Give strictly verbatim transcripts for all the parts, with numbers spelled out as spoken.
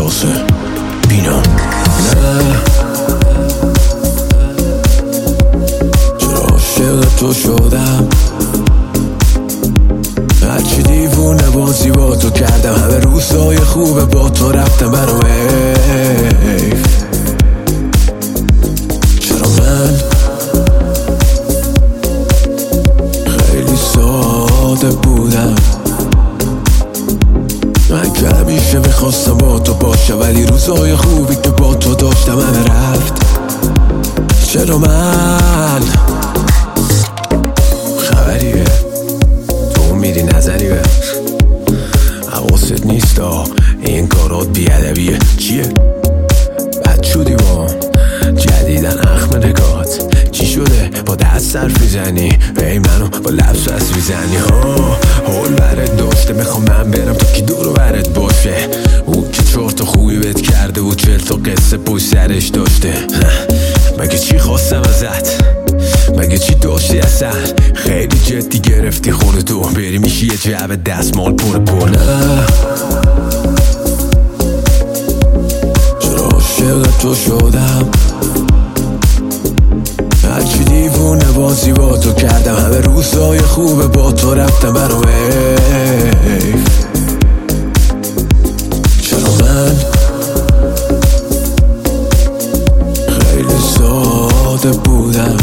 احساسه بینا. نه چرا عاشق تو شدم، هرچی دیوونه بازی با تو کردم، همه روزای خوبه با تو رفتم برام حیف. چرا من خیلی ساده بودم، من که همیشه میخواستم با تو باشم، ولی روزای خوبی که با تو داشتم همه رفت. چرا من خبریه تو میری نزنی به حواست نیستا، این کارات بیادبیه. چیه؟ بد شدی با جدیدن اخم نگات، چی شده با دست صرف میزنی ای منو با لبس بس میزنی؟ ها حول برد داشته، میخوام من برم تا کی دور و برد باشه. او که چهار تا خوبی بهت کرده و چهل تا قصه پشت سرش داشته. مگه چی خواستم ازت؟ مگه چی داشتی اصلا؟ خیلی جدی گرفتی خودتو، بری میشی یه جعبه دستمال پر پر. نه چرا عاشق تو شدم، هرچی دیوونه بازی با تو کردم، همه روزای خوبه با تو رفتم برام حیف. چرا من خیلی ساده بودم،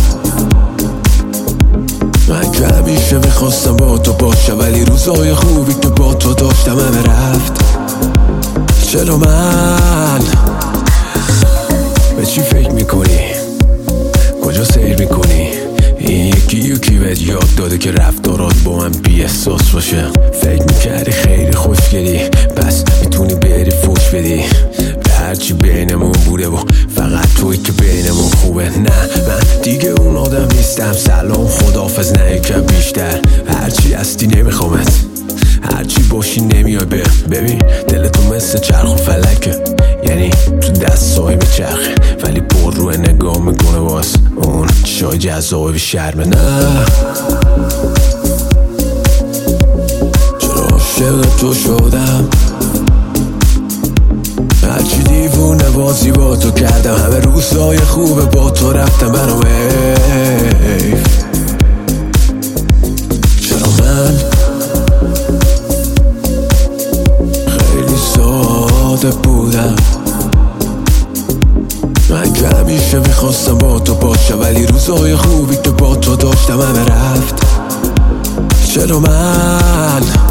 من که همیشه میخواستم با تو باشم، ولی روزای خوبی که با تو داشتم همه رفت. چرا من به چی فکر میکنی؟ کجا سیر میکنی؟ این یکی یکی بهت یاد داده که رفتارات با من بی احساس باشه. فکر میکردی خیلی خوشگلی، پس میتونی بری فوش بدی به هرچی بینمون بوده و فقط توی که بینمون خوبه. نه من دیگه اون آدم نیستم، سلام خداحافظ نه یکم بیشتر. هرچی هستی نمیخوامت، هرچی باشی نمیای به. ببین دلتو مثل چرخ و فلکه، یعنی تو دستای میچرخه ولی پر روی نگاه میکنه باز اون چای جذابه بی شرمه. نه چرا عاشق تو شدم، هرچی دیوونه بازی با تو کردم، همه روزای خوبه با تو رفتم برام حیف. چرا من خیلی ساده بودم، من که همیشه میخواستم با تو باشم، ولی روزای خوبی که با تو داشتم همه رفت. چرا من